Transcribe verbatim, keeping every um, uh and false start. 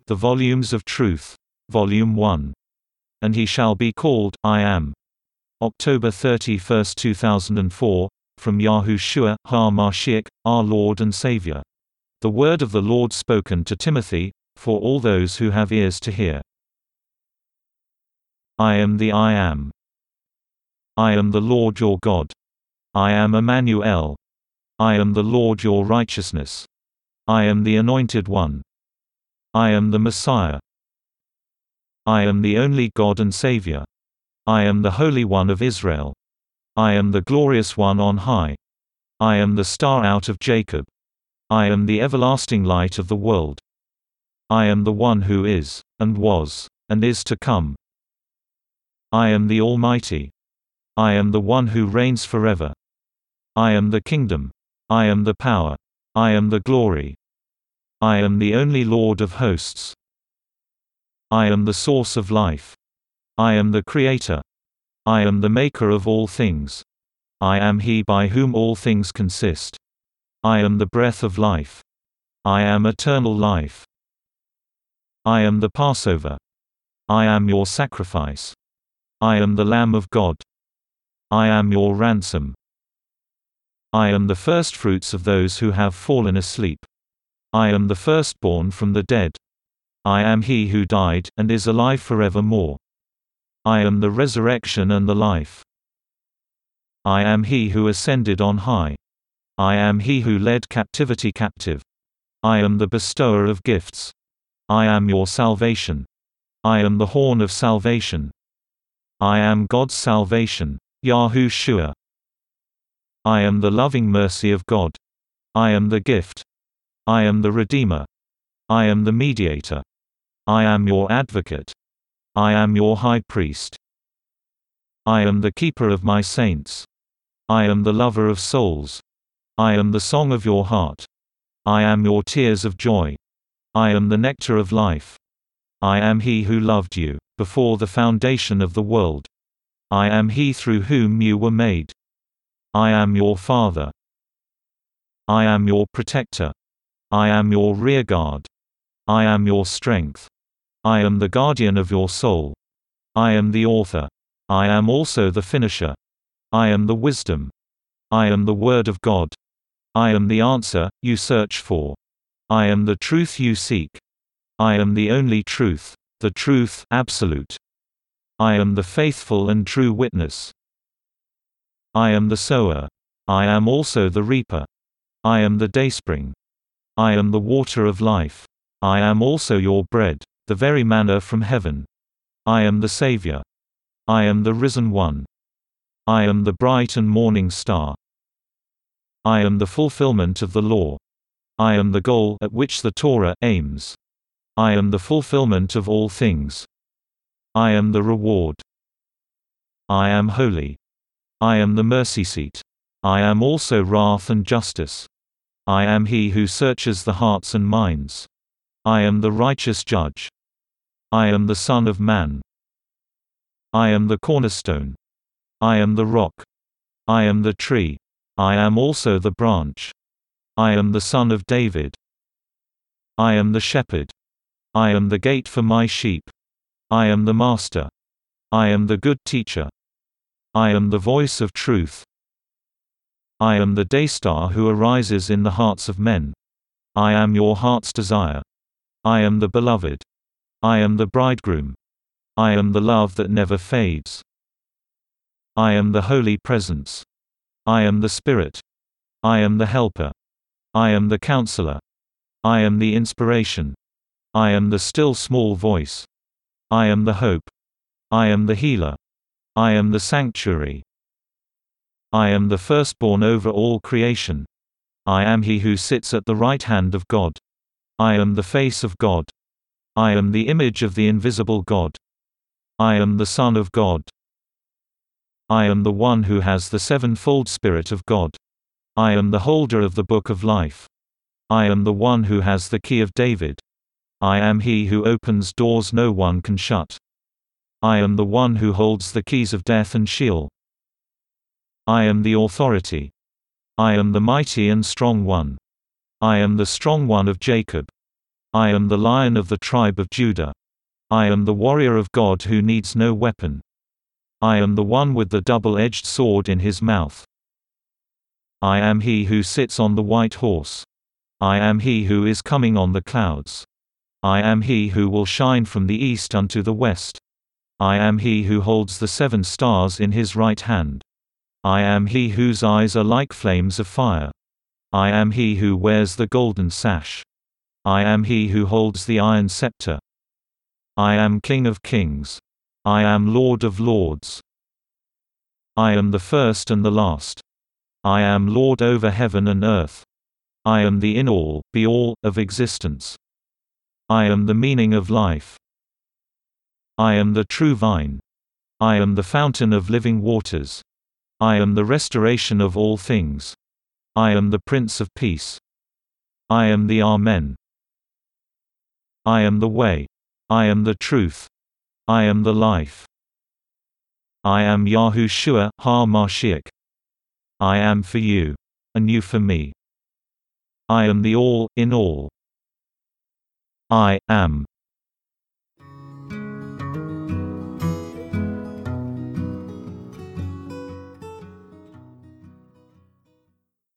The Volumes of Truth. Volume one. And he shall be called, I Am. October thirty-first two thousand four, from Yahushua HaMashiach, our Lord and Savior. The word of the Lord spoken to Timothy, for all those who have ears to hear. I am the I Am. I am the Lord your God. I am Emmanuel. I am the Lord your righteousness. I am the Anointed One. I am the Messiah. I am the only God and Savior. I am the Holy One of Israel. I am the Glorious One on high. I am the Star out of Jacob. I am the everlasting light of the world. I am the one who is, and was, and is to come. I am the Almighty. I am the one who reigns forever. I am the kingdom. I am the power. I am the glory. I am the only Lord of hosts. I am the source of life. I am the Creator. I am the Maker of all things. I am He by whom all things consist. I am the breath of life. I am eternal life. I am the Passover. I am your sacrifice. I am the Lamb of God. I am your ransom. I am the firstfruits of those who have fallen asleep. I am the firstborn from the dead. I am he who died, and is alive forevermore. I am the resurrection and the life. I am he who ascended on high. I am he who led captivity captive. I am the bestower of gifts. I am your salvation. I am the horn of salvation. I am God's salvation. Yahushua. I am the loving mercy of God. I am the gift. I am the Redeemer. I am the mediator. I am your advocate. I am your high priest. I am the keeper of my saints. I am the lover of souls. I am the song of your heart. I am your tears of joy. I am the nectar of life. I am he who loved you, before the foundation of the world. I am he through whom you were made. I am your Father. I am your protector. I am your rearguard. I am your strength. I am the guardian of your soul. I am the author. I am also the finisher. I am the wisdom. I am the Word of God. I am the answer you search for. I am the truth you seek. I am the only truth, the truth absolute. I am the faithful and true witness. I am the sower. I am also the reaper. I am the dayspring. I am the water of life. I am also your bread, the very manna from heaven. I am the Savior. I am the risen one. I am the bright and morning star. I am the fulfillment of the law. I am the goal at which the Torah aims. I am the fulfillment of all things. I am the reward. I am holy. I am the mercy seat. I am also wrath and justice. I am he who searches the hearts and minds. I am the righteous judge. I am the Son of Man. I am the cornerstone. I am the rock. I am the tree. I am also the branch. I am the Son of David. I am the shepherd. I am the gate for my sheep. I am the master. I am the good teacher. I am the voice of truth. I am the daystar who arises in the hearts of men. I am your heart's desire. I am the beloved. I am the bridegroom. I am the love that never fades. I am the holy presence. I am the Spirit. I am the helper. I am the counselor. I am the inspiration. I am the still small voice. I am the hope. I am the healer. I am the sanctuary. I am the firstborn over all creation. I am he who sits at the right hand of God. I am the face of God. I am the image of the invisible God. I am the Son of God. I am the one who has the sevenfold Spirit of God. I am the holder of the book of life. I am the one who has the key of David. I am he who opens doors no one can shut. I am the one who holds the keys of death and Sheol. I am the authority. I am the mighty and strong one. I am the strong one of Jacob. I am the Lion of the tribe of Judah. I am the warrior of God who needs no weapon. I am the one with the double-edged sword in his mouth. I am he who sits on the white horse. I am he who is coming on the clouds. I am he who will shine from the east unto the west. I am he who holds the seven stars in his right hand. I am he whose eyes are like flames of fire. I am he who wears the golden sash. I am he who holds the iron scepter. I am King of kings. I am Lord of lords. I am the first and the last. I am Lord over heaven and earth. I am the in-all, be-all, of existence. I am the meaning of life. I am the true vine. I am the fountain of living waters. I am the restoration of all things. I am the Prince of Peace. I am the Amen. I am the way. I am the truth. I am the life. I am Yahushua ha-Mashiach. I am for you, and you for me. I am the all, in all. I am.